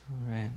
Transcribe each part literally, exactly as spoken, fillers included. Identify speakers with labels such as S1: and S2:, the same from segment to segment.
S1: All right.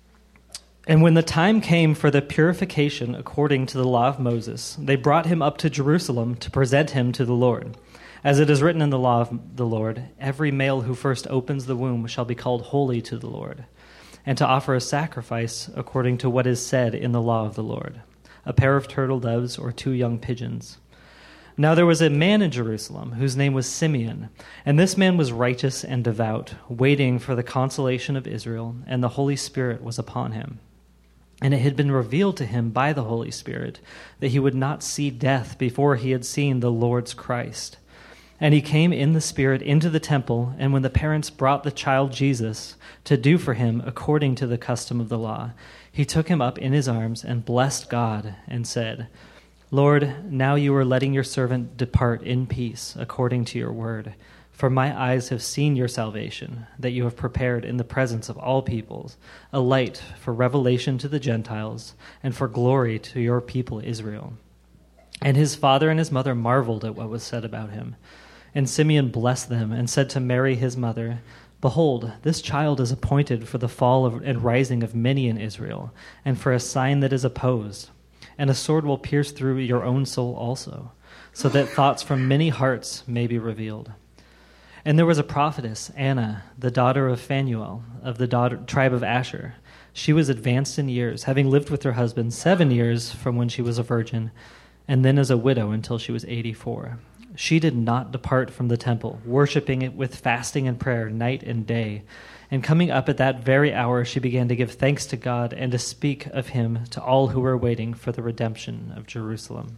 S1: And when the time came for the purification according to the law of Moses, they brought him up to Jerusalem to present him to the Lord. As it is written in the law of the Lord, every male who first opens the womb shall be called holy to the Lord, and to offer a sacrifice according to what is said in the law of the Lord, a pair of turtle doves or two young pigeons. Now there was a man in Jerusalem whose name was Simeon, and this man was righteous and devout, waiting for the consolation of Israel, and the Holy Spirit was upon him. And it had been revealed to him by the Holy Spirit that he would not see death before he had seen the Lord's Christ. And he came in the Spirit into the temple, and when the parents brought the child Jesus to do for him according to the custom of the law, he took him up in his arms and blessed God and said, Lord, now you are letting your servant depart in peace according to your word. For my eyes have seen your salvation, that you have prepared in the presence of all peoples, a light for revelation to the Gentiles, and for glory to your people Israel. And his father and his mother marveled at what was said about him. And Simeon blessed them and said to Mary his mother, Behold, this child is appointed for the fall of, and rising of many in Israel, and for a sign that is opposed. And a sword will pierce through your own soul also, so that thoughts from many hearts may be revealed. And there was a prophetess, Anna, the daughter of Phanuel, of the daughter, tribe of Asher. She was advanced in years, having lived with her husband seven years from when she was a virgin, and then as a widow until she was eighty-four. She did not depart from the temple, worshiping it with fasting and prayer night and day. And coming up at that very hour, she began to give thanks to God and to speak of him to all who were waiting for the redemption of Jerusalem.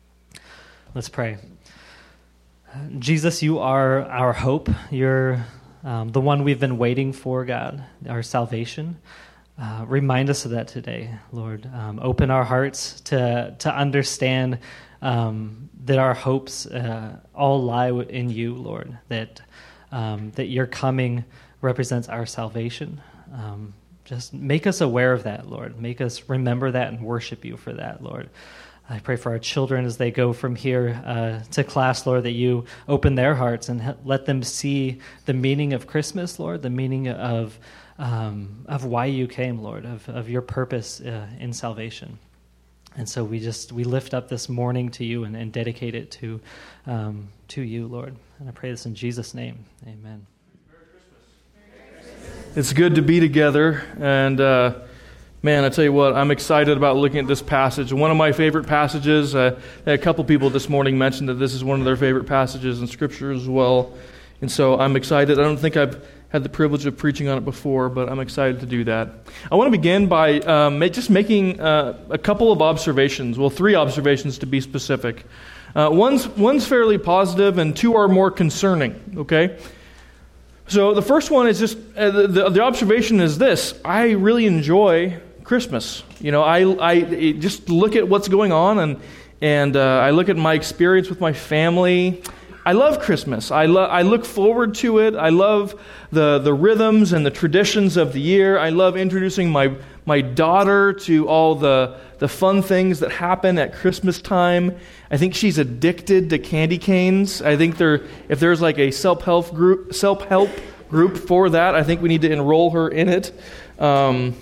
S1: Let's pray. Jesus, you are our hope. You're um, the one we've been waiting for, God, our salvation. Uh, remind us of that today, Lord. Um, open our hearts to to understand um, that our hopes uh, all lie in you, Lord, that um, that your coming represents our salvation. Um, just make us aware of that, Lord. Make us remember that and worship you for that, Lord. I pray for our children as they go from here uh, to class, Lord, that you open their hearts and ha- let them see the meaning of Christmas, Lord, the meaning of um, of why you came, Lord, of, of your purpose uh, in salvation. And so we just we lift up this morning to you and, and dedicate it to um, to you, Lord. And I pray this in Jesus' name. Amen.
S2: It's good to be together, and uh, man, I tell you what, I'm excited about looking at this passage. One of my favorite passages, uh, a couple people this morning mentioned that this is one of their favorite passages in Scripture as well, and so I'm excited. I don't think I've had the privilege of preaching on it before, but I'm excited to do that. I want to begin by um, just making uh, a couple of observations, well, three observations to be specific. Uh, one's, one's fairly positive, and two are more concerning, okay? So the first one is just, uh, the, the observation is this: I really enjoy Christmas. You know, I, I just look at what's going on, and and uh, I look at my experience with my family. I love Christmas. I, lo- I look forward to it. I love the, the rhythms and the traditions of the year. I love introducing my my daughter to all the, the fun things that happen at Christmas time. I think she's addicted to candy canes. I think there, if there's like a self-help group, self-help group for that, I think we need to enroll her in it. Um,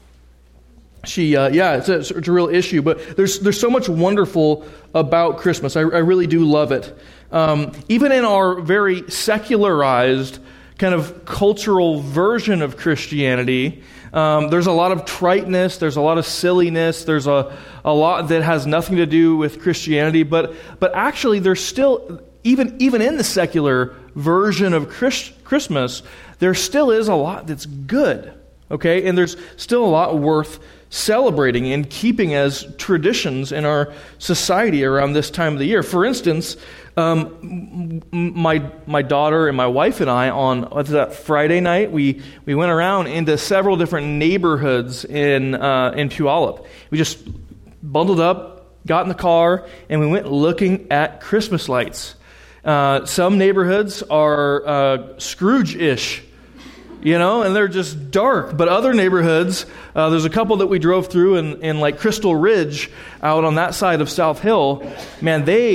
S2: she, uh, yeah, it's a, it's a real issue. But there's there's so much wonderful about Christmas. I, I really do love it. Um, even in our very secularized kind of cultural version of Christianity, um, there's a lot of triteness, there's a lot of silliness, there's a, a lot that has nothing to do with Christianity, but but actually there's still, even, even in the secular version of Christ, Christmas, there still is a lot that's good, okay? And there's still a lot worth celebrating and keeping as traditions in our society around this time of the year. For instance, um, my my daughter and my wife and I, on what's that, Friday night, we, we went around into several different neighborhoods in uh, in Puyallup. We just bundled up, got in the car, and we went looking at Christmas lights. Uh, some neighborhoods are uh, Scrooge-ish, you know, and they're just dark. But other neighborhoods, uh, there's a couple that we drove through in, in like Crystal Ridge out on that side of South Hill. Man, they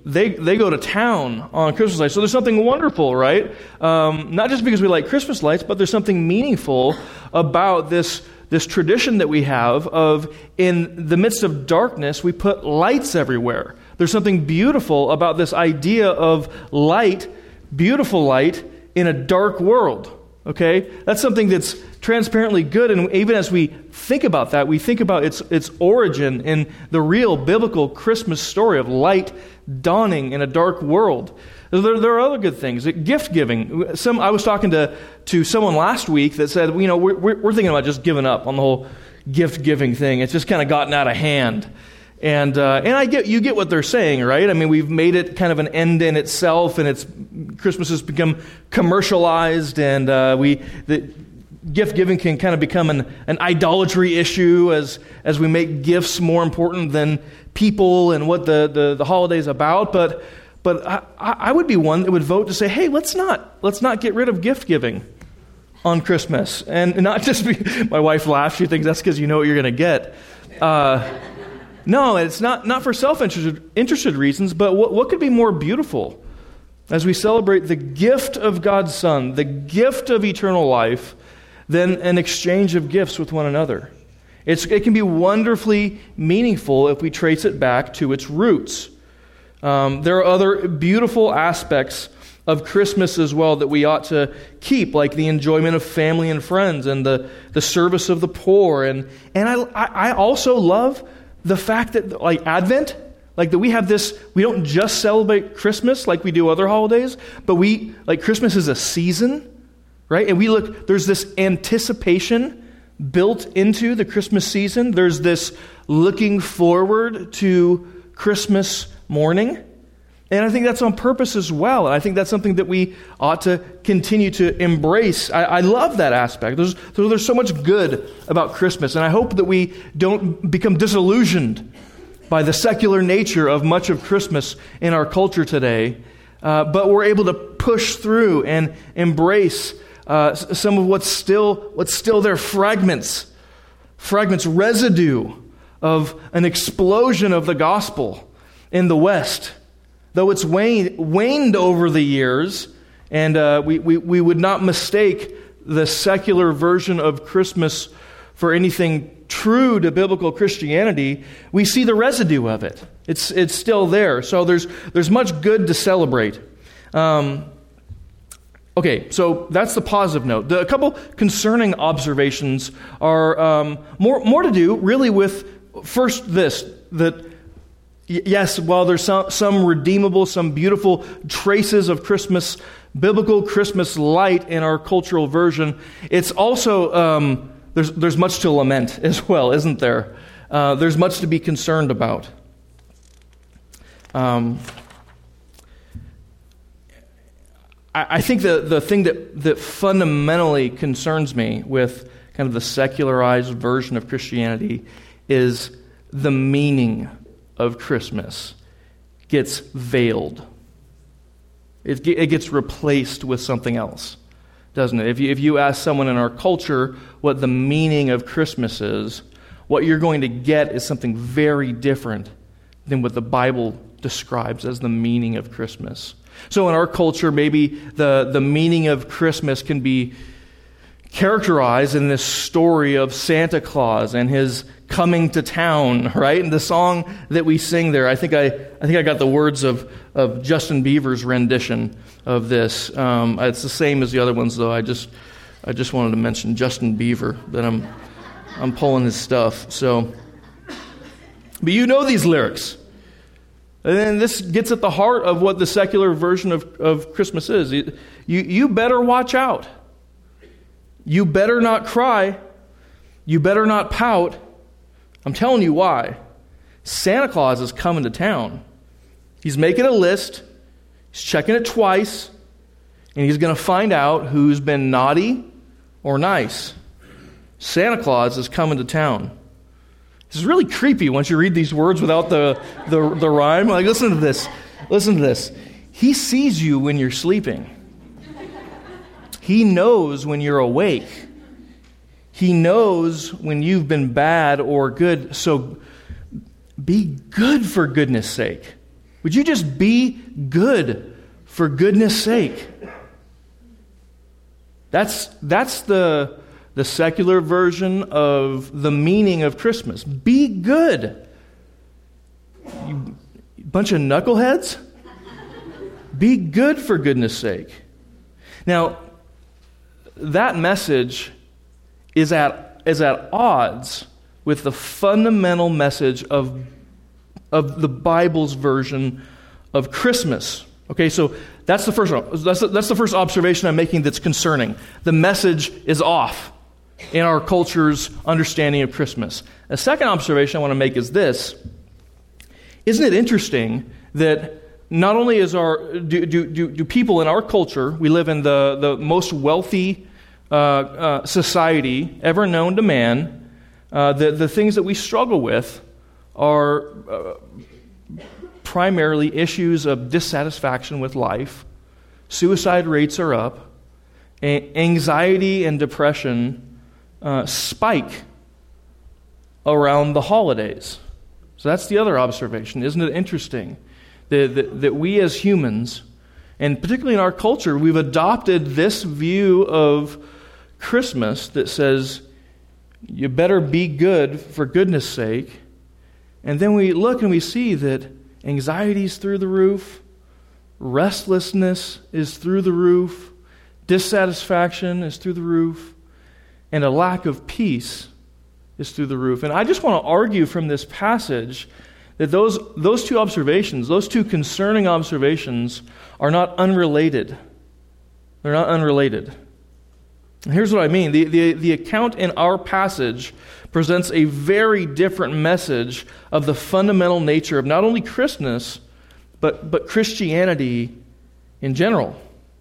S2: they they go to town on Christmas lights. So there's something wonderful, right? Um, not just because we like Christmas lights, but there's something meaningful about this, this tradition that we have of, in the midst of darkness, we put lights everywhere. There's something beautiful about this idea of light, beautiful light, in a dark world. Okay? That's something that's transparently good, and even as we think about that, we think about its its origin in the real biblical Christmas story of light dawning in a dark world. There, there are other good things. Gift giving. Some I was talking to, to someone last week that said, you know, we're, we're thinking about just giving up on the whole gift giving thing. It's just kind of gotten out of hand. And uh, and I get you get what they're saying, right? I mean, we've made it kind of an end in itself, and it's Christmas has become commercialized, and uh, we the gift giving can kind of become an, an idolatry issue as as we make gifts more important than people and what the the, the holiday's about. But but I, I would be one that would vote to say, hey, let's not let's not get rid of gift giving on Christmas, and not just be. My wife laughs; she thinks that's because you know what you're going to get. Uh, No, it's not, not for self-interested interested reasons, but what, what could be more beautiful as we celebrate the gift of God's Son, the gift of eternal life, than an exchange of gifts with one another? It's, it can be wonderfully meaningful if we trace it back to its roots. Um, there are other beautiful aspects of Christmas as well that we ought to keep, like the enjoyment of family and friends and the, the service of the poor. And, and I, I also love the fact that, like Advent, like that we have this, we don't just celebrate Christmas like we do other holidays, but we, like Christmas is a season, right? And we look, there's this anticipation built into the Christmas season. There's this looking forward to Christmas morning. And I think that's on purpose as well. And I think that's something that we ought to continue to embrace. I, I love that aspect. There's, there's so much good about Christmas. And I hope that we don't become disillusioned by the secular nature of much of Christmas in our culture today. Uh, but we're able to push through and embrace uh, some of what's still, what's still there, fragments, fragments, residue of an explosion of the gospel in the West. Though it's waned, waned over the years, and uh, we, we, we would not mistake the secular version of Christmas for anything true to biblical Christianity, we see the residue of it. It's it's still there. So there's there's much good to celebrate. Um, okay, so that's the positive note. The, a couple concerning observations are um, more more to do really with first this that. Yes, while there's some, some redeemable, some beautiful traces of Christmas, biblical Christmas light in our cultural version, it's also, um, there's, there's much to lament as well, isn't there? Uh, there's much to be concerned about. Um, I, I think the, the thing that, that fundamentally concerns me with kind of the secularized version of Christianity is the meaning of Christmas gets veiled. It, it gets replaced with something else, doesn't it? If you, if you ask someone in our culture what the meaning of Christmas is, what you're going to get is something very different than what the Bible describes as the meaning of Christmas. So in our culture, maybe the, the meaning of Christmas can be characterized in this story of Santa Claus and his coming to town, right? And the song that we sing there, I think I, I think I got the words of, of Justin Bieber's rendition of this. Um, it's the same as the other ones, though. I just I just wanted to mention Justin Bieber, that I'm I'm pulling his stuff. So, but you know these lyrics, and then this gets at the heart of what the secular version of, of Christmas is. You you better watch out. You better not cry. You better not pout. I'm telling you why. Santa Claus is coming to town. He's making a list. He's checking it twice. And he's going to find out who's been naughty or nice. Santa Claus is coming to town. This is really creepy once you read these words without the, the, the rhyme. Like, listen to this. Listen to this. He sees you when you're sleeping. He knows when you're awake. He knows when you've been bad or good. So be good for goodness sake. Would you just be good for goodness sake? That's, that's the, the secular version of the meaning of Christmas. Be good. You bunch of knuckleheads? Be good for goodness sake. Now, that message is at, is at odds with the fundamental message of, of the Bible's version of Christmas. Okay, so that's the first that's the, that's the first observation I'm making that's concerning. The message is off in our culture's understanding of Christmas. A second observation I want to make is this. Isn't it interesting that not only is our do do do, do people in our culture, we live in the, the most wealthy uh, uh, society ever known to man, uh, the, the things that we struggle with are uh, primarily issues of dissatisfaction with life. Suicide rates are up. A- anxiety and depression uh, spike around the holidays. So that's the other observation. Isn't it interesting that, that, that we as humans, and particularly in our culture, we've adopted this view of Christmas that says, you better be good for goodness sake. And then we look and we see that anxiety's through the roof, restlessness is through the roof, dissatisfaction is through the roof, and a lack of peace is through the roof. And I just want to argue from this passage that those, those two observations, those two concerning observations, are not unrelated. They're not unrelated. And here's what I mean. The, the, the account in our passage presents a very different message of the fundamental nature of not only Christmas, but, but Christianity in general.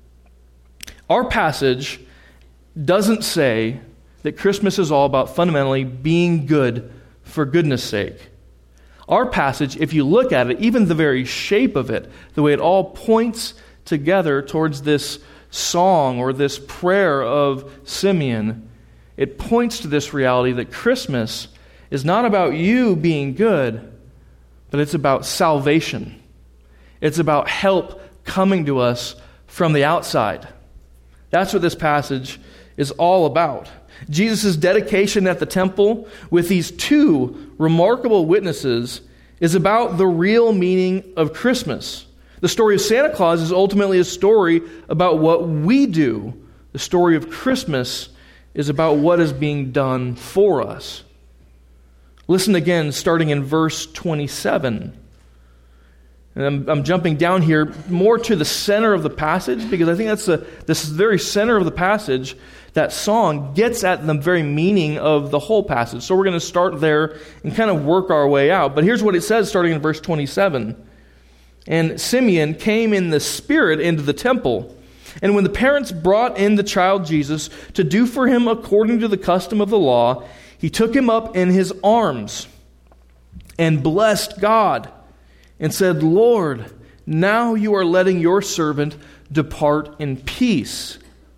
S2: Our passage doesn't say that Christmas is all about fundamentally being good for goodness sake. Our passage, if you look at it, even the very shape of it, the way it all points together towards this song or this prayer of Simeon, it points to this reality that Christmas is not about you being good, but it's about salvation. It's about help coming to us from the outside. That's what this passage is all about. Jesus' dedication at the temple with these two remarkable witnesses is about the real meaning of Christmas. The story of Santa Claus is ultimately a story about what we do. The story of Christmas is about what is being done for us. Listen again, starting in verse twenty-seven. And I'm, I'm jumping down here more to the center of the passage, because I think that's the this very center of the passage. That song gets at the very meaning of the whole passage. So we're going to start there and kind of work our way out. But here's what it says starting in verse twenty-seven. And Simeon came in the Spirit into the temple. And when the parents brought in the child Jesus to do for him according to the custom of the law, he took him up in his arms and blessed God and said, Lord, now you are letting your servant depart in peace,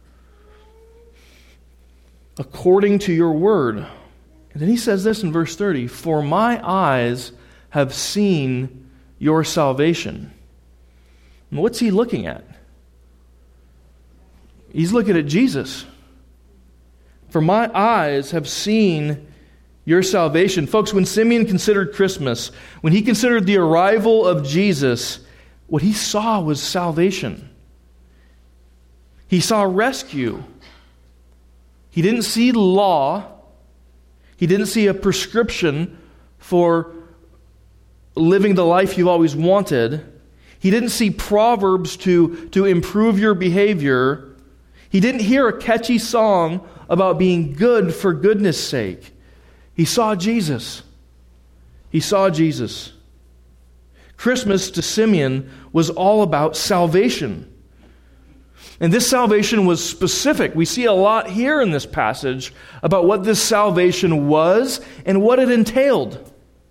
S2: according to your word. And then he says this in verse thirty, for my eyes have seen your salvation. And what's he looking at? He's looking at Jesus. For my eyes have seen your salvation. Folks, when Simeon considered Christmas, when he considered the arrival of Jesus, what he saw was salvation. He saw rescue. He didn't see law. He didn't see a prescription for living the life you've always wanted. He didn't see proverbs to, to improve your behavior. He didn't hear a catchy song about being good for goodness sake. He saw Jesus. He saw Jesus. Christmas to Simeon was all about salvation. And this salvation was specific. We see a lot here in this passage about what this salvation was and what it entailed.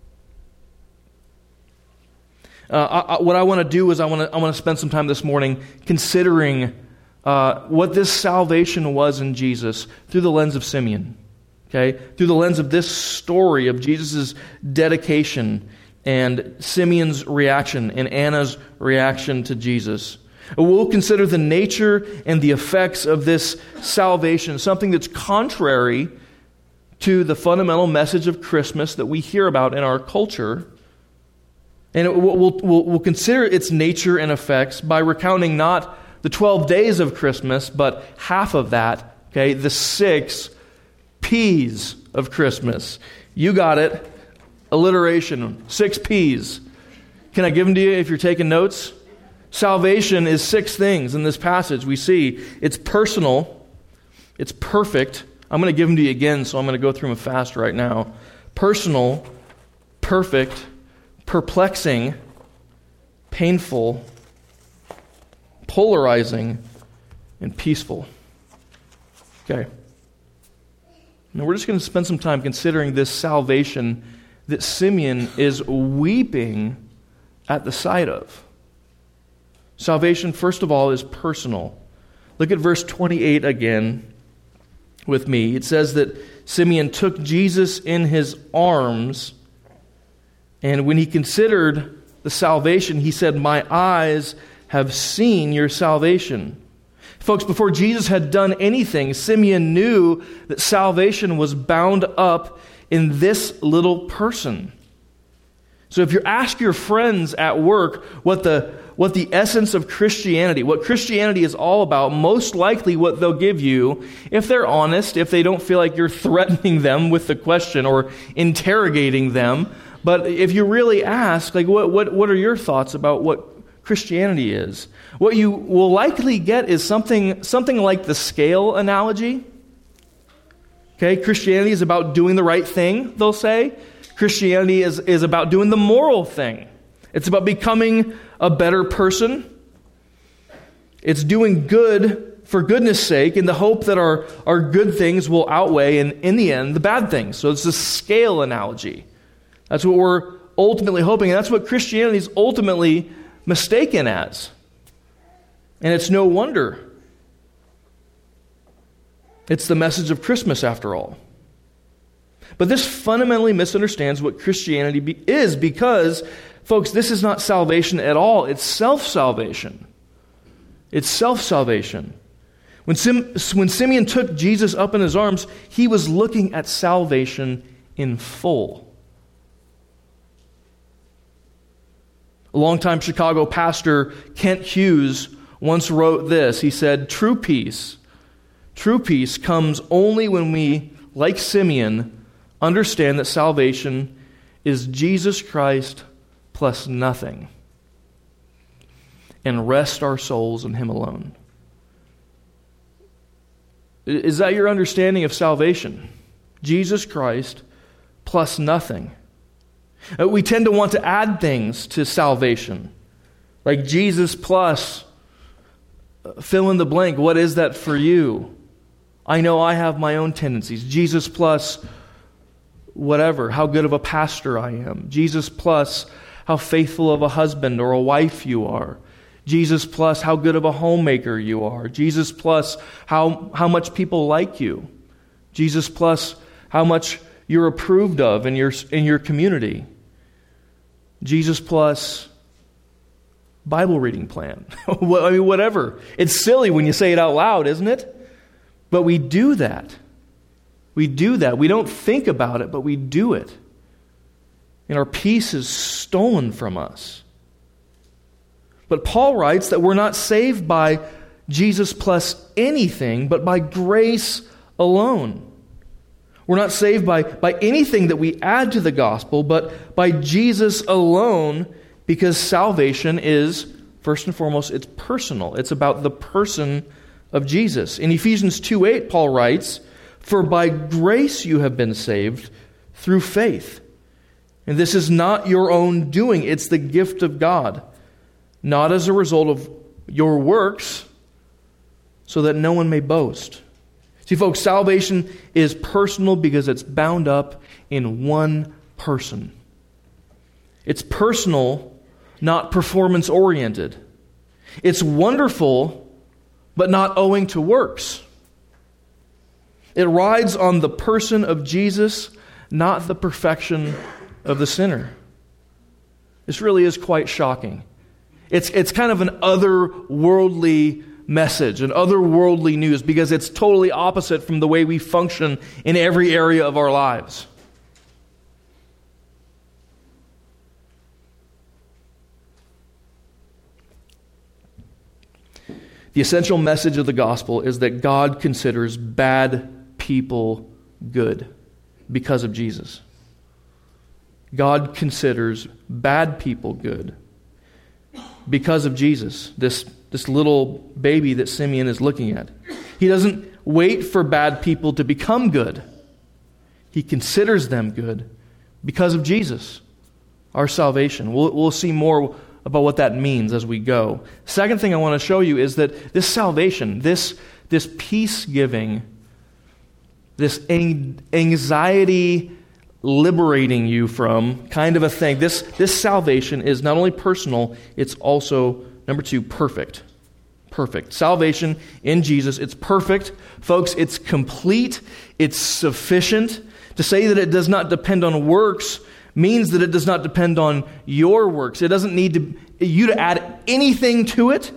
S2: Uh, I, I, what I want to do is I want to I want to spend some time this morning considering uh, what this salvation was in Jesus through the lens of Simeon. Okay, through the lens of this story of Jesus' dedication and Simeon's reaction and Anna's reaction to Jesus. We'll consider the nature and the effects of this salvation, something that's contrary to the fundamental message of Christmas that we hear about in our culture. And we'll, we'll, we'll consider its nature and effects by recounting not the twelve days of Christmas, but half of that, okay, the six P's of Christmas. You got it. Alliteration, six P's. Can I give them to you if you're taking notes? Salvation is six things in this passage. We see it's personal, it's perfect. I'm going to give them to you again, so I'm going to go through them fast right now. Personal, perfect, perplexing, painful, polarizing, and peaceful. Okay. Now we're just going to spend some time considering this salvation that Simeon is weeping at the sight of. Salvation, first of all, is personal. Look at verse twenty-eight again with me. It says that Simeon took Jesus in his arms, and when he considered the salvation, he said, "My eyes have seen your salvation." Folks, before Jesus had done anything, Simeon knew that salvation was bound up in this little person. So if you ask your friends at work what the what the essence of Christianity, what Christianity is all about, most likely what they'll give you, if they're honest, if they don't feel like you're threatening them with the question or interrogating them, but if you really ask, like, what what what are your thoughts about what Christianity is? What you will likely get is something something like the scale analogy. Okay, Christianity is about doing the right thing, they'll say. Christianity is, is about doing the moral thing. It's about becoming a better person. It's doing good for goodness sake in the hope that our, our good things will outweigh, in, in the end, the bad things. So it's a scale analogy. That's what we're ultimately hoping, and that's what Christianity is ultimately mistaken as. And it's no wonder. It's the message of Christmas, after all. But this fundamentally misunderstands what Christianity be, is because, folks, this is not salvation at all. It's self-salvation. It's self-salvation. When, Sim, when Simeon took Jesus up in his arms, he was looking at salvation in full. A longtime Chicago pastor, Kent Hughes, once wrote this. He said, True peace, true peace comes only when we, like Simeon, understand that salvation is Jesus Christ plus nothing, and rest our souls in Him alone. Is that your understanding of salvation? Jesus Christ plus nothing. We tend to want to add things to salvation, like Jesus plus fill in the blank. What is that for you? I know I have my own tendencies. Jesus plus whatever, how good of a pastor I am. Jesus plus how faithful of a husband or a wife you are. Jesus plus how good of a homemaker you are. Jesus plus how, how much people like you. Jesus plus how much you're approved of in your, in your community. Jesus plus Bible reading plan. I mean, whatever. It's silly when you say it out loud, isn't it? But we do that. We do that. We don't think about it, but we do it. And our peace is stolen from us. But Paul writes that we're not saved by Jesus plus anything, but by grace alone. We're not saved by, by anything that we add to the gospel, but by Jesus alone, because salvation is, first and foremost, it's personal. It's about the person of Jesus. In Ephesians two eight, Paul writes, For by grace you have been saved through faith. And this is not your own doing, it's the gift of God, not as a result of your works, so that no one may boast. See, folks, salvation is personal because it's bound up in one person. It's personal, not performance-oriented. It's wonderful, but not owing to works. It rides on the person of Jesus, not the perfection of the sinner. This really is quite shocking. It's, it's kind of an otherworldly message, an otherworldly news, because it's totally opposite from the way we function in every area of our lives. The essential message of the gospel is that God considers bad people good because of Jesus. God considers bad people good because of Jesus, this, this little baby that Simeon is looking at. He doesn't wait for bad people to become good. He considers them good because of Jesus, our salvation. We'll, we'll see more about what that means as we go. Second thing I want to show you is that this salvation, this, this peace-giving, this anxiety liberating you from kind of a thing, this, this salvation is not only personal, it's also, number two, perfect. Perfect. Salvation in Jesus, it's perfect. Folks, it's complete. It's sufficient. To say that it does not depend on works means that it does not depend on your works. It doesn't need to, you to add anything to it.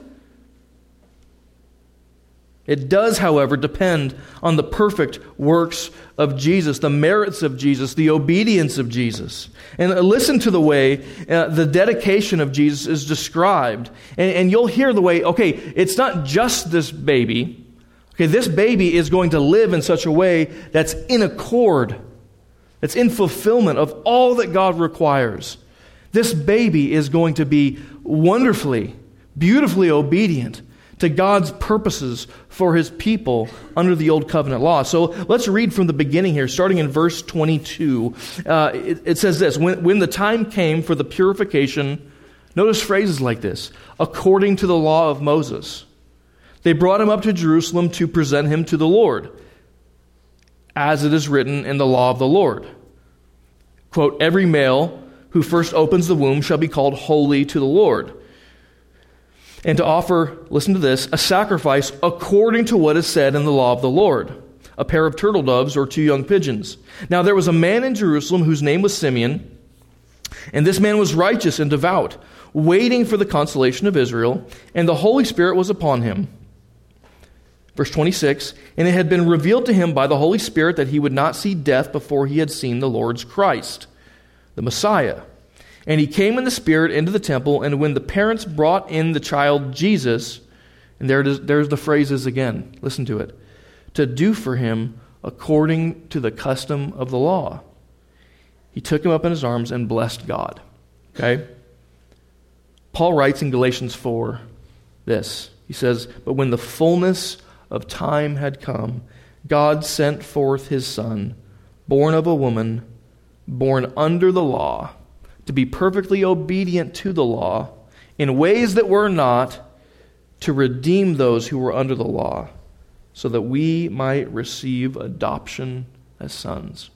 S2: It does, however, depend on the perfect works of Jesus, the merits of Jesus, the obedience of Jesus. And listen to the way uh, the dedication of Jesus is described. And, and you'll hear the way, okay, it's not just this baby. Okay, this baby is going to live in such a way that's in accord, that's in fulfillment of all that God requires. This baby is going to be wonderfully, beautifully obedient to God's purposes for His people under the Old Covenant law. So let's read from the beginning here, starting in verse twenty-two. Uh, it, it says this, when, when the time came for the purification, notice phrases like this, according to the law of Moses, they brought him up to Jerusalem to present him to the Lord, as it is written in the law of the Lord. Quote, every male who first opens the womb shall be called holy to the Lord. And to offer, listen to this, a sacrifice according to what is said in the law of the Lord, a pair of turtle doves or two young pigeons. Now there was a man in Jerusalem whose name was Simeon, and this man was righteous and devout, waiting for the consolation of Israel, and the Holy Spirit was upon him. Verse twenty-six, and it had been revealed to him by the Holy Spirit that he would not see death before he had seen the Lord's Christ, the Messiah. And he came in the Spirit into the temple, and when the parents brought in the child Jesus, and there it is, there's the phrases again, listen to it, to do for him according to the custom of the law, he took him up in his arms and blessed God. Okay? Paul writes in Galatians four this. He says, but when the fullness of time had come, God sent forth his Son, born of a woman, born under the law, to be perfectly obedient to the law in ways that were not, to redeem those who were under the law, so that we might receive adoption as sons.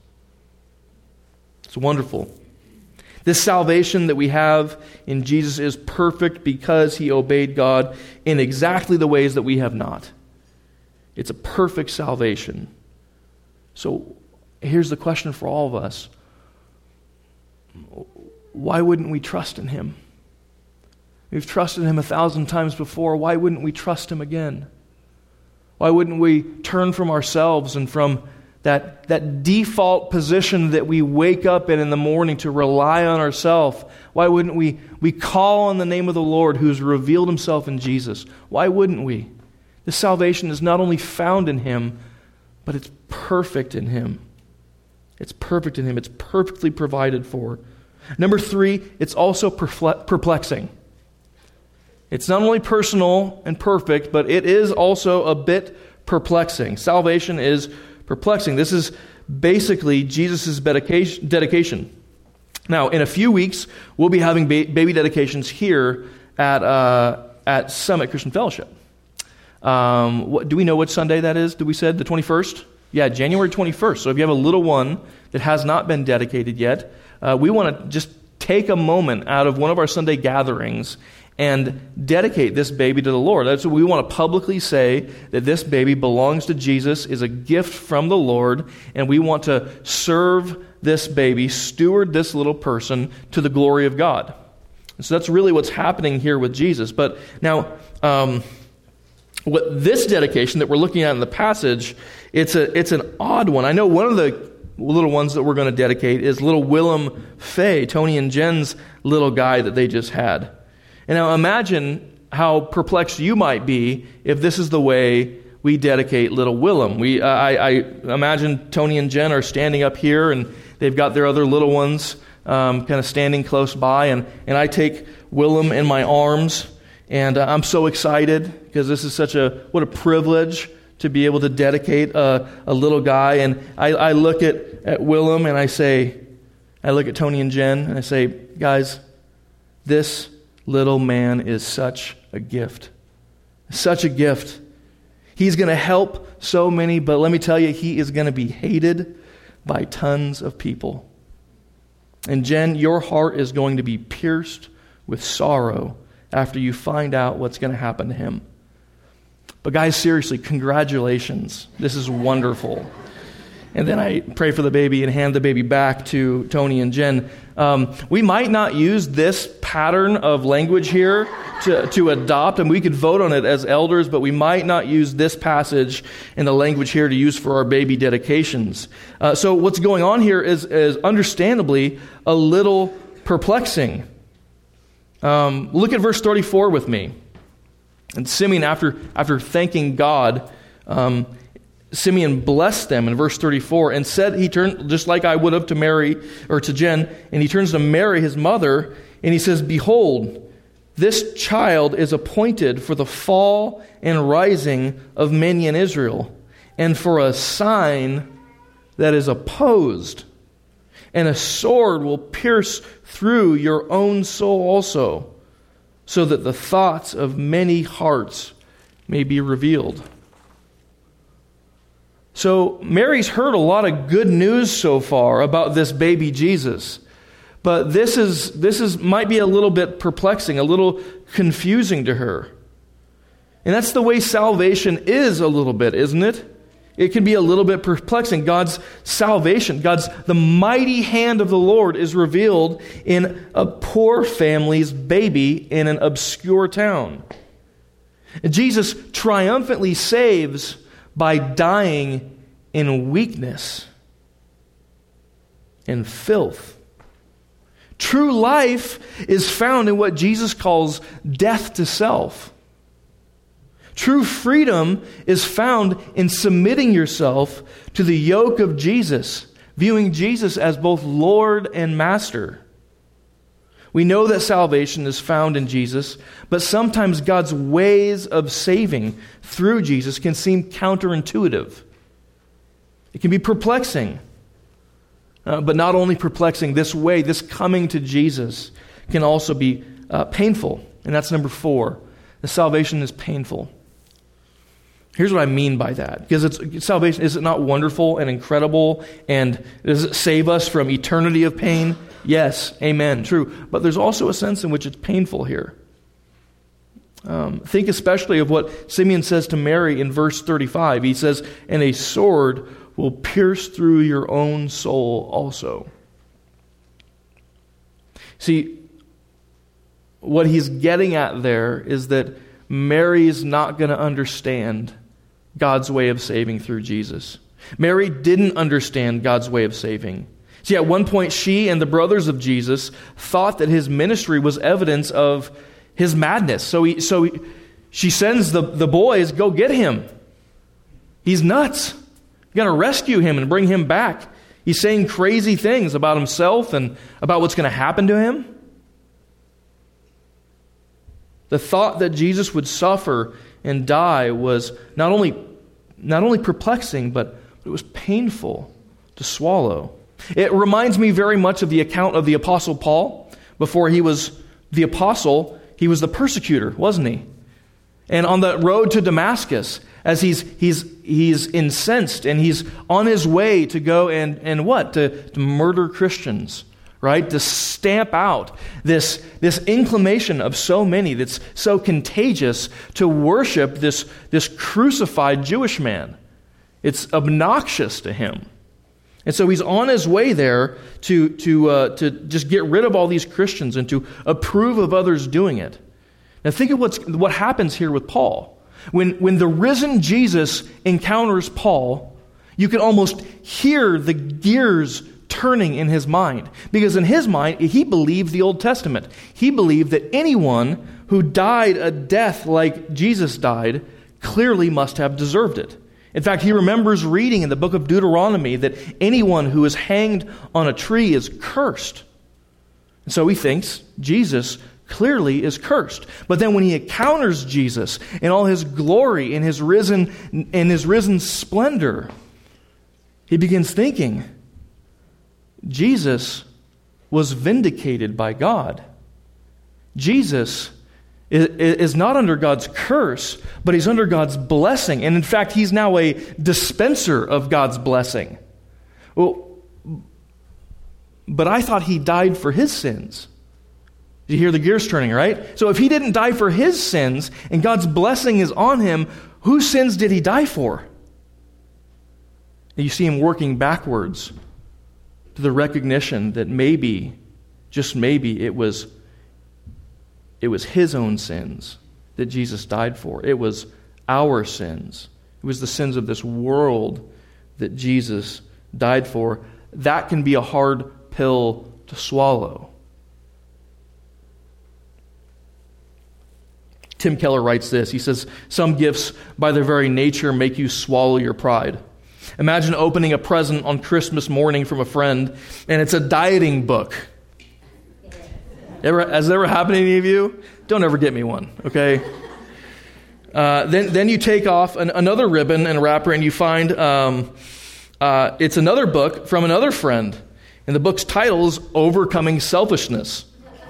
S2: It's wonderful. This salvation that we have in Jesus is perfect because he obeyed God in exactly the ways that we have not. It's a perfect salvation. So here's the question for all of us. Why wouldn't we trust in him? We've trusted him a thousand times before. Why wouldn't we trust him again? Why wouldn't we turn from ourselves and from that, that default position that we wake up in in the morning to rely on ourselves? Why wouldn't we, we call on the name of the Lord who's revealed himself in Jesus? Why wouldn't we? This salvation is not only found in him, but it's perfect in him. It's perfect in him. It's perfectly provided for. Number three, it's also perplexing. It's not only personal and perfect, but it is also a bit perplexing. Salvation is perplexing. This is basically Jesus' dedication. Now, in a few weeks, we'll be having baby dedications here at uh, at Summit Christian Fellowship. Um, what, do we know which Sunday that is? Did we said the twenty-first? Yeah, January twenty-first. So if you have a little one that has not been dedicated yet, uh, we want to just take a moment out of one of our Sunday gatherings and dedicate this baby to the Lord. That's what we want to publicly say, that this baby belongs to Jesus, is a gift from the Lord, and we want to serve this baby, steward this little person to the glory of God. So that's really what's happening here with Jesus. But now, um, what this dedication that we're looking at in the passage, it's a it's an odd one. I know one of the little ones that we're going to dedicate is little Willem Fay, Tony and Jen's little guy that they just had. And now imagine how perplexed you might be if this is the way we dedicate little Willem. We, uh, I, I imagine Tony and Jen are standing up here, and they've got their other little ones um, kind of standing close by, and, and I take Willem in my arms, and uh, I'm so excited because this is such a, what a privilege to be able to dedicate a, a little guy. And I, I look at, at Willem and I say, I look at Tony and Jen and I say, guys, this little man is such a gift. Such a gift. He's going to help so many, but let me tell you, he is going to be hated by tons of people. And Jen, your heart is going to be pierced with sorrow after you find out what's going to happen to him. But guys, seriously, congratulations. This is wonderful. And then I pray for the baby and hand the baby back to Tony and Jen. Um, we might not use this pattern of language here to, to adopt, and we could vote on it as elders, but we might not use this passage and the language here to use for our baby dedications. Uh, so what's going on here is, is understandably a little perplexing. Um, look at verse thirty-four with me. And Simeon, after after thanking God, um, Simeon blessed them in verse thirty-four and said, he turned, just like I would have to Mary, or to Jen, and he turns to Mary, his mother, and he says, behold, this child is appointed for the fall and rising of many in Israel, and for a sign that is opposed, and a sword will pierce through your own soul also, so that the thoughts of many hearts may be revealed. So Mary's heard a lot of good news so far about this baby Jesus. But this is this is might be a little bit perplexing, a little confusing to her. And that's the way salvation is a little bit, isn't it? It can be a little bit perplexing. God's salvation, God's the mighty hand of the Lord is revealed in a poor family's baby in an obscure town. And Jesus triumphantly saves by dying in weakness and filth. True life is found in what Jesus calls death to self. True freedom is found in submitting yourself to the yoke of Jesus, viewing Jesus as both Lord and Master. We know that salvation is found in Jesus, but sometimes God's ways of saving through Jesus can seem counterintuitive. It can be perplexing. Uh, but not only perplexing, this way, this coming to Jesus can also be uh, painful. And that's number four. The salvation is painful. Here's what I mean by that. Because it's, salvation, is it not wonderful and incredible? And does it save us from eternity of pain? Yes, amen, true. But there's also a sense in which it's painful here. Um, think especially of what Simeon says to Mary in verse thirty-five. He says, and a sword will pierce through your own soul also. See, what he's getting at there is that Mary's not going to understand God's way of saving through Jesus. Mary didn't understand God's way of saving. See, at one point, she and the brothers of Jesus thought that his ministry was evidence of his madness. So he, so he, she sends the, the boys, go get him. He's nuts. You got to rescue him and bring him back. He's saying crazy things about himself and about what's going to happen to him. The thought that Jesus would suffer and die was not only not only perplexing, but it was painful to swallow. It reminds me very much of the account of the Apostle Paul. Before he was the apostle, he was the persecutor, wasn't he? And on the road to Damascus, as he's he's he's incensed and he's on his way to go and, and what? To, to murder Christians. Right? To stamp out this, this inclination of so many that's so contagious to worship this, this crucified Jewish man. It's obnoxious to him. And so he's on his way there to, to, uh, to just get rid of all these Christians and to approve of others doing it. Now think of what's, what happens here with Paul. When, when the risen Jesus encounters Paul, you can almost hear the gears turning in his mind. Because in his mind, he believed the Old Testament. He believed that anyone who died a death like Jesus died clearly must have deserved it. In fact, he remembers reading in the book of Deuteronomy that anyone who is hanged on a tree is cursed. And so he thinks Jesus clearly is cursed. But then when he encounters Jesus in all his glory, in his risen, in his risen splendor, he begins thinking, Jesus was vindicated by God. Jesus is not under God's curse, but he's under God's blessing. And in fact, he's now a dispenser of God's blessing. Well, but I thought he died for his sins. Did you hear the gears turning, right? So if he didn't die for his sins and God's blessing is on him, whose sins did he die for? And you see him working backwards to the recognition that maybe, just maybe, it was It was his own sins that Jesus died for. It was our sins. It was the sins of this world that Jesus died for. That can be a hard pill to swallow. Tim Keller writes this. He says, "Some gifts by their very nature make you swallow your pride. Imagine opening a present on Christmas morning from a friend, and it's a dieting book. Ever, has it ever happened to any of you? Don't ever get me one, okay? Uh, then, then you take off an, another ribbon and wrapper, and you find um, uh, it's another book from another friend, and the book's title is Overcoming Selfishness.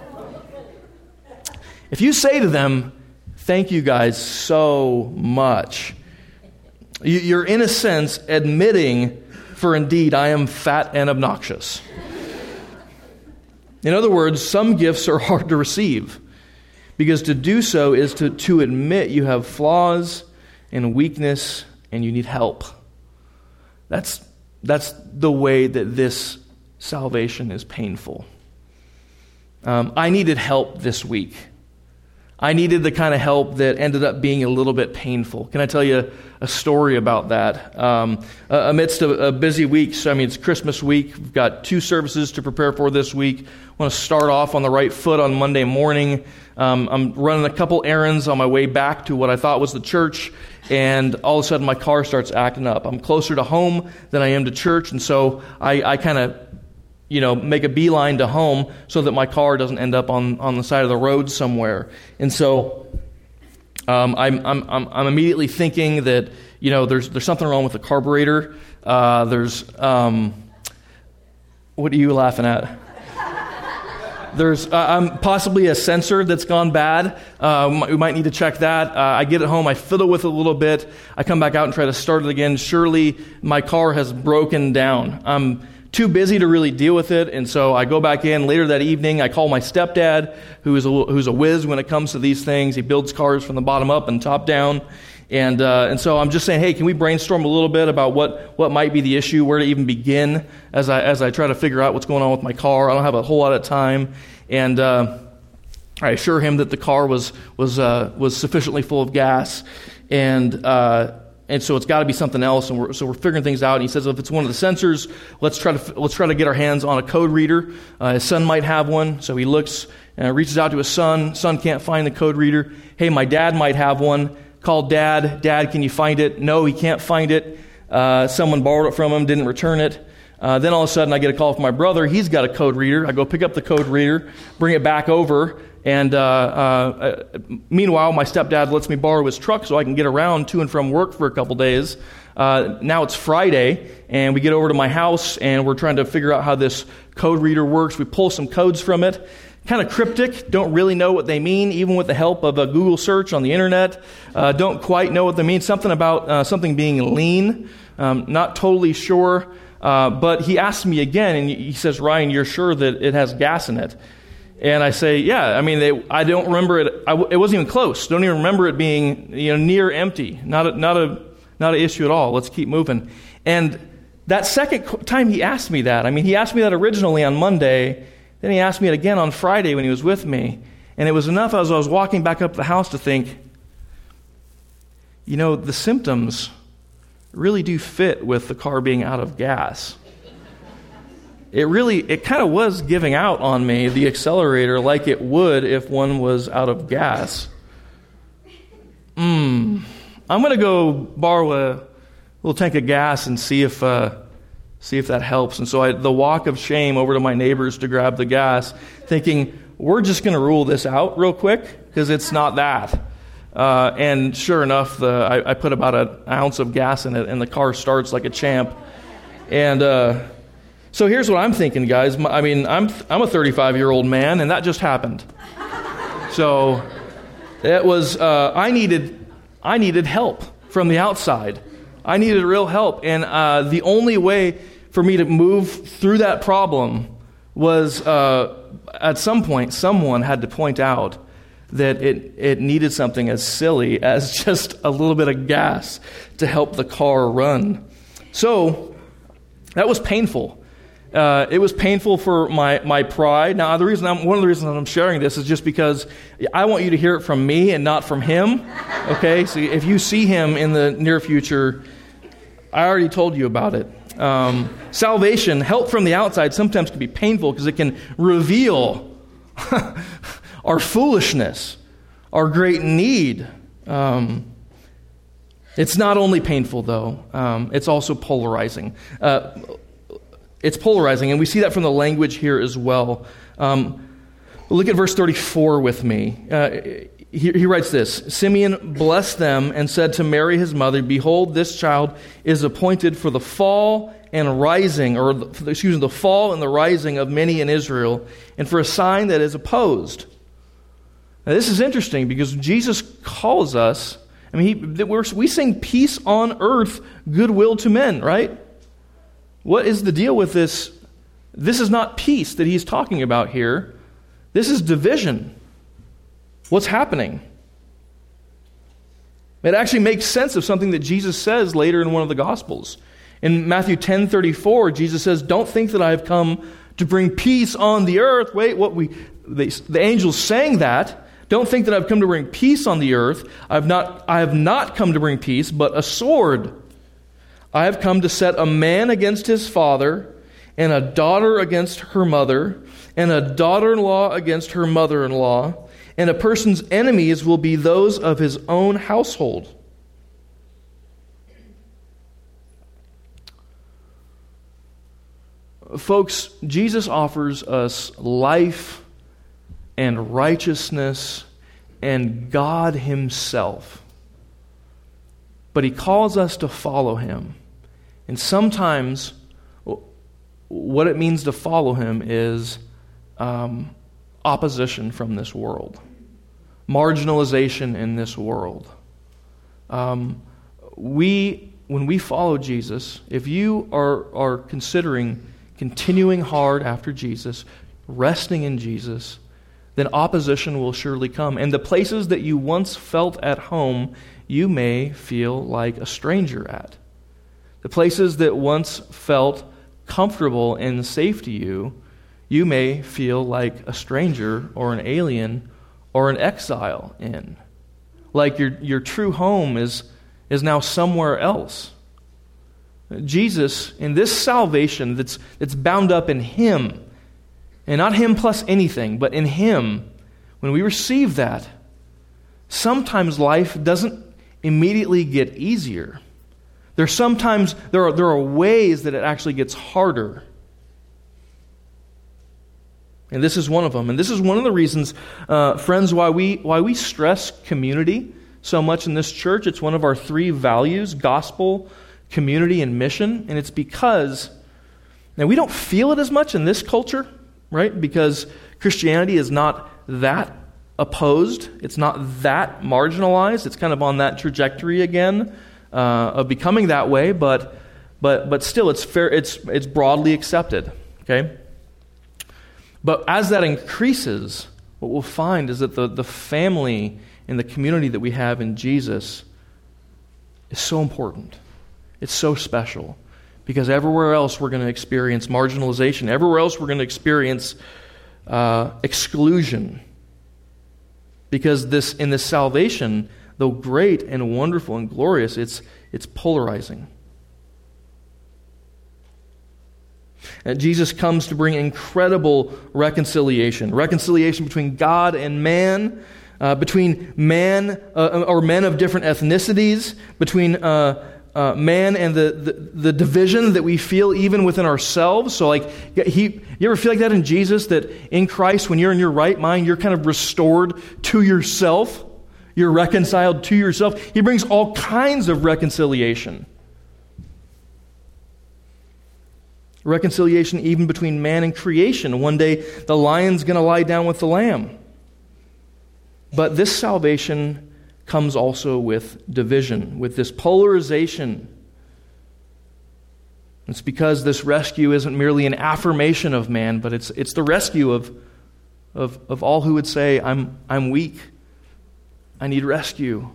S2: If you say to them, "Thank you guys so much," you, you're in a sense admitting, "For indeed I am fat and obnoxious." In other words, some gifts are hard to receive because to do so is to, to admit you have flaws and weakness and you need help. That's, that's the way that this salvation is painful. Um, I needed help this week. I needed the kind of help that ended up being a little bit painful. Can I tell you a story about that? Um, uh, amidst a, a busy week, so I mean, it's Christmas week. We've got two services to prepare for this week. I want to start off on the right foot on Monday morning. Um, I'm running a couple errands on my way back to what I thought was the church, and all of a sudden my car starts acting up. I'm closer to home than I am to church, and so I, I kind of you know, make a beeline to home so that my car doesn't end up on, on the side of the road somewhere. And so um, I'm, I'm I'm I'm immediately thinking that, you know, there's there's something wrong with the carburetor. Uh, there's um, what are you laughing at? There's uh, um, possibly a sensor that's gone bad. Uh, we might need to check that. Uh, I get it home. I fiddle with it a little bit. I come back out and try to start it again. Surely my car has broken down. I'm too busy to really deal with it, and so I go back in later that evening. I call my stepdad, who is a, who's a whiz when it comes to these things. He builds cars from the bottom up and top down. And uh, and so I'm just saying, hey, can we brainstorm a little bit about what, what might be the issue, where to even begin as I as I try to figure out what's going on with my car. I don't have a whole lot of time, and uh, I assure him that the car was was uh, was sufficiently full of gas, and uh, and so it's got to be something else. And we're so we're figuring things out. And he says, if it's one of the sensors, let's try to let's try to get our hands on a code reader. Uh, his son might have one, so he looks and reaches out to his son. Son can't find the code reader. Hey, my dad might have one. Called Dad. Dad, can you find it? No, he can't find it. Uh, someone borrowed it from him, didn't return it. Uh, then all of a sudden I get a call from my brother. He's got a code reader. I go pick up the code reader, bring it back over, and uh, uh, meanwhile my stepdad lets me borrow his truck so I can get around to and from work for a couple days. Uh, now it's Friday, and we get over to my house, and we're trying to figure out how this code reader works. We pull some codes from it. Kind of cryptic, don't really know what they mean, even with the help of a Google search on the internet. Uh, don't quite know what they mean. Something about uh, something being lean. Um, not totally sure. Uh, but he asks me again, and he says, Ryan, you're sure that it has gas in it? And I say, yeah. I mean, they, I don't remember it. I, it wasn't even close. Don't even remember it being, you know, near empty. Not a, not a not an issue at all. Let's keep moving. And that second time he asked me that, I mean, he asked me that originally on Monday, then he asked me it again on Friday when he was with me. And it was enough as I was walking back up the house to think, you know, the symptoms really do fit with the car being out of gas. It really, it kind of was giving out on me, the accelerator, like it would if one was out of gas. Hmm. I'm going to go borrow a little tank of gas and see if uh, see if that helps. And so I, the walk of shame over to my neighbors to grab the gas, thinking, we're just going to rule this out real quick because it's not that. Uh, and sure enough, the, I, I put about an ounce of gas in it, and the car starts like a champ. And uh, so here's what I'm thinking, guys. I mean, I'm I'm a thirty-five-year-old man, and that just happened. So it was. Uh, I needed I needed help from the outside. I needed real help, and uh, the only way for me to move through that problem was uh, at some point someone had to point out that it, it needed something as silly as just a little bit of gas to help the car run. So that was painful. Uh, it was painful for my, my pride. Now, the reason I'm, one of the reasons I'm sharing this is just because I want you to hear it from me and not from him. Okay, so if you see him in the near future, I already told you about it. Um, salvation, help from the outside, sometimes can be painful because it can reveal our foolishness, our great need. Um, it's not only painful, though. Um, it's also polarizing. Uh, it's polarizing, and we see that from the language here as well. Um, look at verse thirty-four with me. Uh, he, he writes this, Simeon blessed them and said to Mary his mother, behold, this child is appointed for the fall and rising, or the, excuse me, the fall and the rising of many in Israel, and for a sign that is opposed. Now, this is interesting because Jesus calls us, I mean, he, we're, we sing peace on earth, goodwill to men, right? What is the deal with this? This is not peace that he's talking about here. This is division. What's happening? It actually makes sense of something that Jesus says later in one of the Gospels. In Matthew ten thirty-four, Jesus says, don't think that I have come to bring peace on the earth. Wait, what we the, the angels sang that. Don't think that I've come to bring peace on the earth. I've not, I have not come to bring peace, but a sword. I have come to set a man against his father, and a daughter against her mother, and a daughter-in-law against her mother-in-law, and a person's enemies will be those of his own household. Folks, Jesus offers us life and righteousness and God himself. But he calls us to follow him. And sometimes what it means to follow him is um, opposition from this world, marginalization in this world. Um, we, when we follow Jesus, if you are, are considering continuing hard after Jesus, resting in Jesus, then opposition will surely come. And the places that you once felt at home, you may feel like a stranger at. The places that once felt comfortable and safe to you, you may feel like a stranger or an alien or an exile in. Like your, your true home is, is now somewhere else. Jesus, in this salvation that's, that's bound up in him, and not him plus anything, but in him, when we receive that, sometimes life doesn't immediately get easier. There's sometimes, there are, there are ways that it actually gets harder. And this is one of them. And this is one of the reasons, uh, friends, why we, why we stress community so much in this church. It's one of our three values, gospel, community, and mission. And it's because, now we don't feel it as much in this culture, right? Because Christianity is not that opposed. It's not that marginalized. It's kind of on that trajectory again uh, of becoming that way, but but but still, it's fair. It's it's broadly accepted. Okay. But as that increases, what we'll find is that the, the family and the community that we have in Jesus is so important. It's so special Because everywhere else we're going to experience marginalization. Everywhere else we're going to experience uh, exclusion. Because this in this salvation, though great and wonderful and glorious, it's it's polarizing. And Jesus comes to bring incredible reconciliation. Reconciliation between God and man, uh, between man uh, or men of different ethnicities, between uh, uh, man and the, the, the division that we feel even within ourselves. So like, he, you ever feel like that in Jesus, that in Christ, when you're in your right mind, you're kind of restored to yourself? You're reconciled to yourself. He brings all kinds of reconciliation. Reconciliation even between man and creation. One day the lion's going to lie down with the lamb. But this salvation comes also with division, with this polarization. It's because this rescue isn't merely an affirmation of man, but it's it's the rescue of of, of all who would say, I'm I'm weak. I need rescue.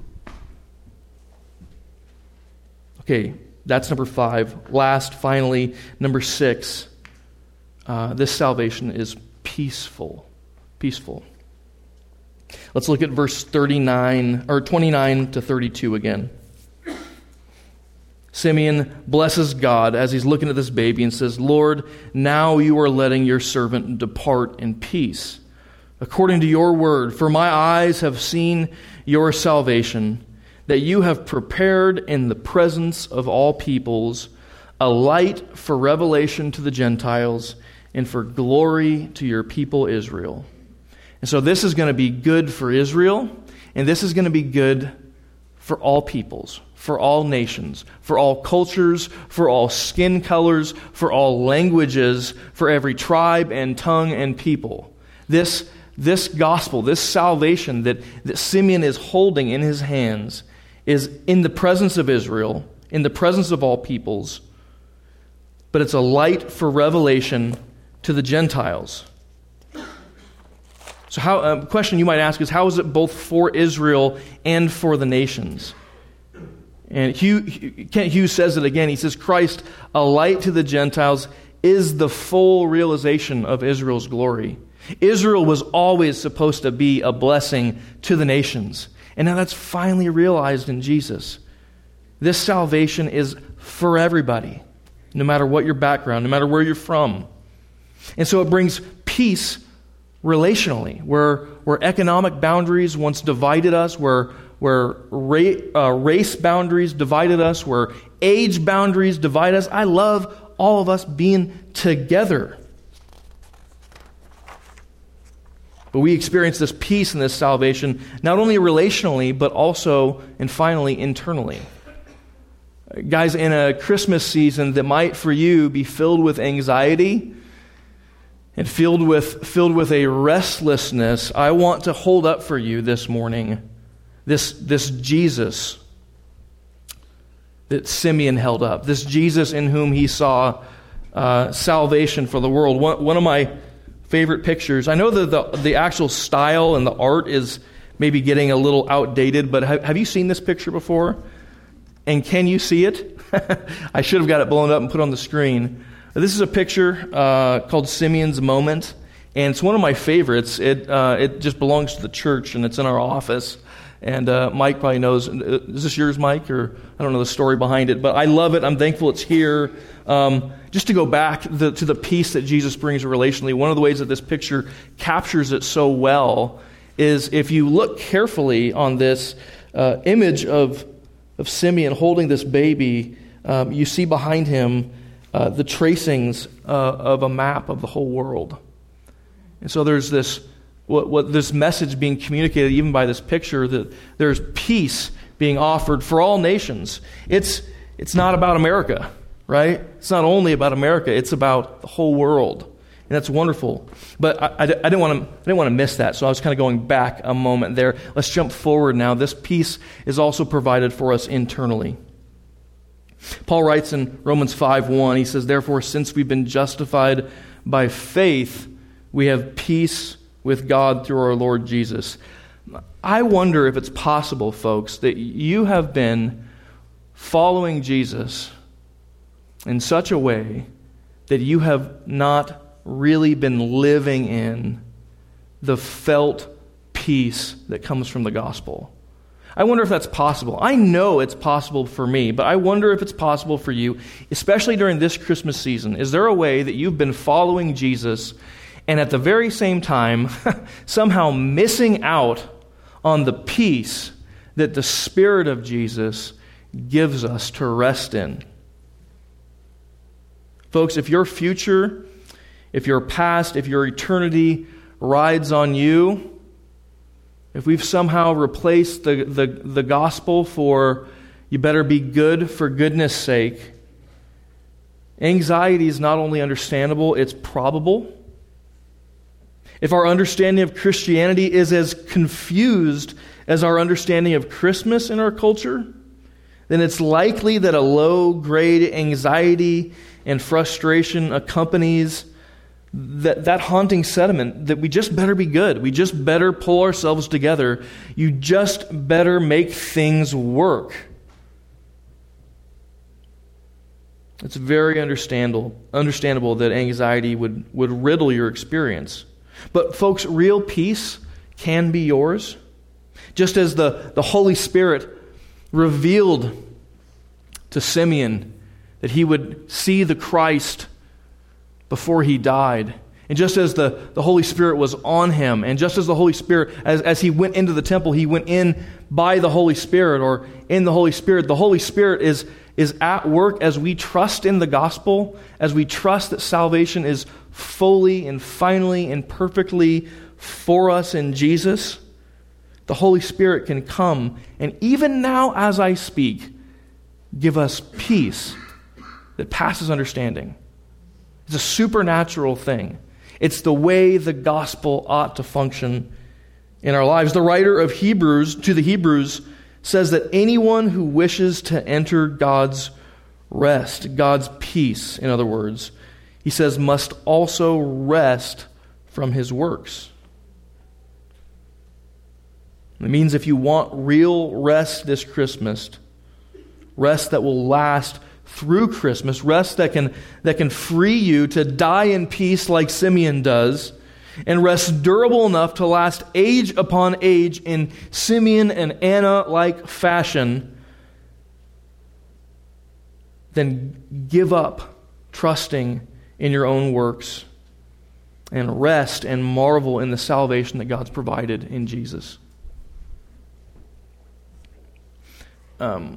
S2: Okay. That's number five. Last, finally, number six. Uh, this salvation is peaceful. Peaceful. Let's look at verse thirty-nine or twenty-nine to thirty-two again. Simeon blesses God as he's looking at this baby and says, Lord, now you are letting your servant depart in peace, according to your word. For my eyes have seen your salvation, that you have prepared in the presence of all peoples a light for revelation to the Gentiles and for glory to your people Israel. And so this is going to be good for Israel, and this is going to be good for all peoples, for all nations, for all cultures, for all skin colors, for all languages, for every tribe and tongue and people. This, this gospel, this salvation that, that Simeon is holding in his hands is in the presence of Israel, in the presence of all peoples, but it's a light for revelation to the Gentiles. So how, a question you might ask is, how is it both for Israel and for the nations? And Hugh, Kent Hughes says it again. He says, Christ, a light to the Gentiles, is the full realization of Israel's glory. Israel was always supposed to be a blessing to the nations. And now that's finally realized in Jesus. This salvation is for everybody, no matter what your background, no matter where you're from. And so it brings peace relationally, where, where economic boundaries once divided us, where, where ra- uh, race boundaries divided us, where age boundaries divide us. I love all of us being together. But we experience this peace and this salvation, not only relationally, but also, and finally, internally. Guys, in a Christmas season that might, for you, be filled with anxiety and filled with, filled with a restlessness, I want to hold up for you this morning this, this Jesus that Simeon held up, this Jesus in whom he saw uh, salvation for the world. One, one of my favorite pictures. I know that the the actual style and the art is maybe getting a little outdated, but have, have you seen this picture before? And can you see it? I should have got it blown up and put on the screen. This is a picture uh, called Simeon's Moment, and it's one of my favorites. It uh, it just belongs to the church, and it's in our office. And uh, Mike probably knows. Is this yours, Mike? Or I don't know the story behind it, but I love it. I'm thankful it's here. Um, just to go back the, to the peace that Jesus brings relationally, one of the ways that this picture captures it so well is if you look carefully on this uh, image of, of Simeon holding this baby, um, you see behind him uh, the tracings uh, of a map of the whole world. And so there's this What, what this message being communicated even by this picture, that there's peace being offered for all nations. It's it's not about America, right? It's not only about America. It's about the whole world, and that's wonderful. But I, I, I didn't want to I didn't want to miss that, so I was kind of going back a moment there. Let's jump forward now. This peace is also provided for us internally. Paul writes in Romans five one. He says, "Therefore, since we've been justified by faith, we have peace with God through our Lord Jesus." I wonder if it's possible, folks, that you have been following Jesus in such a way that you have not really been living in the felt peace that comes from the gospel. I wonder if that's possible. I know it's possible for me, but I wonder if it's possible for you, especially during this Christmas season. Is there a way that you've been following Jesus and at the very same time somehow missing out on the peace that the Spirit of Jesus gives us to rest in? Folks, if your future, if your past, if your eternity rides on you, if we've somehow replaced the, the, the gospel for you better be good for goodness sake, anxiety is not only understandable, it's probable. If our understanding of Christianity is as confused as our understanding of Christmas in our culture, then it's likely that a low-grade anxiety and frustration accompanies that, that haunting sentiment that we just better be good. We just better pull ourselves together. You just better make things work. It's very understandable, understandable that anxiety would, would riddle your experience. But folks, real peace can be yours. Just as the, the Holy Spirit revealed to Simeon that he would see the Christ before he died. And just as the, the Holy Spirit was on him, and just as the Holy Spirit, as, as he went into the temple, he went in by the Holy Spirit or in the Holy Spirit. The Holy Spirit is, is at work as we trust in the gospel, as we trust that salvation is fully and finally and perfectly for us in Jesus. The Holy Spirit can come, and even now as I speak, give us peace that passes understanding. It's a supernatural thing. It's the way the gospel ought to function in our lives. The writer of Hebrews, to the Hebrews, says that anyone who wishes to enter God's rest, God's peace, in other words, he says, must also rest from his works. It means if you want real rest this Christmas, rest that will last through Christmas, rest that can that can free you to die in peace like Simeon does, and rest durable enough to last age upon age in Simeon and Anna-like fashion, then give up trusting in your own works and rest and marvel in the salvation that God's provided in Jesus. Um,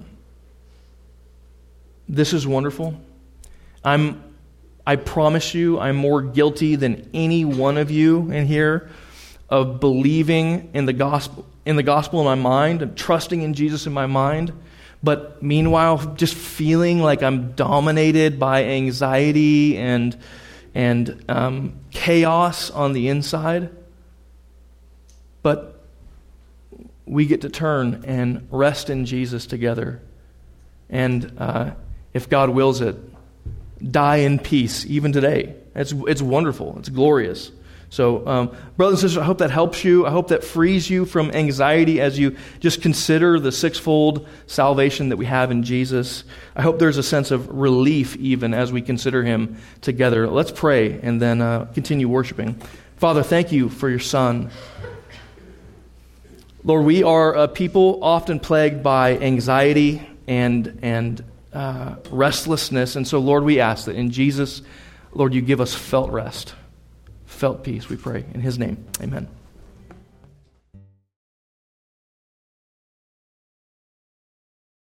S2: this is wonderful. I'm, I promise you, I'm more guilty than any one of you in here of believing in the gospel, in the gospel in my mind, and trusting in Jesus in my mind, but meanwhile, just feeling like I'm dominated by anxiety and and um, chaos on the inside. But we get to turn and rest in Jesus together. And uh, if God wills it, die in peace even today. It's it's wonderful. It's glorious. So, um, brothers and sisters, I hope that helps you. I hope that frees you from anxiety as you just consider the sixfold salvation that we have in Jesus. I hope there's a sense of relief even as we consider Him together. Let's pray and then uh, continue worshiping. Father, thank you for your Son. Lord, we are a people often plagued by anxiety and and uh, restlessness. And so, Lord, we ask that in Jesus, Lord, you give us felt rest, felt peace, we pray. In His name, amen.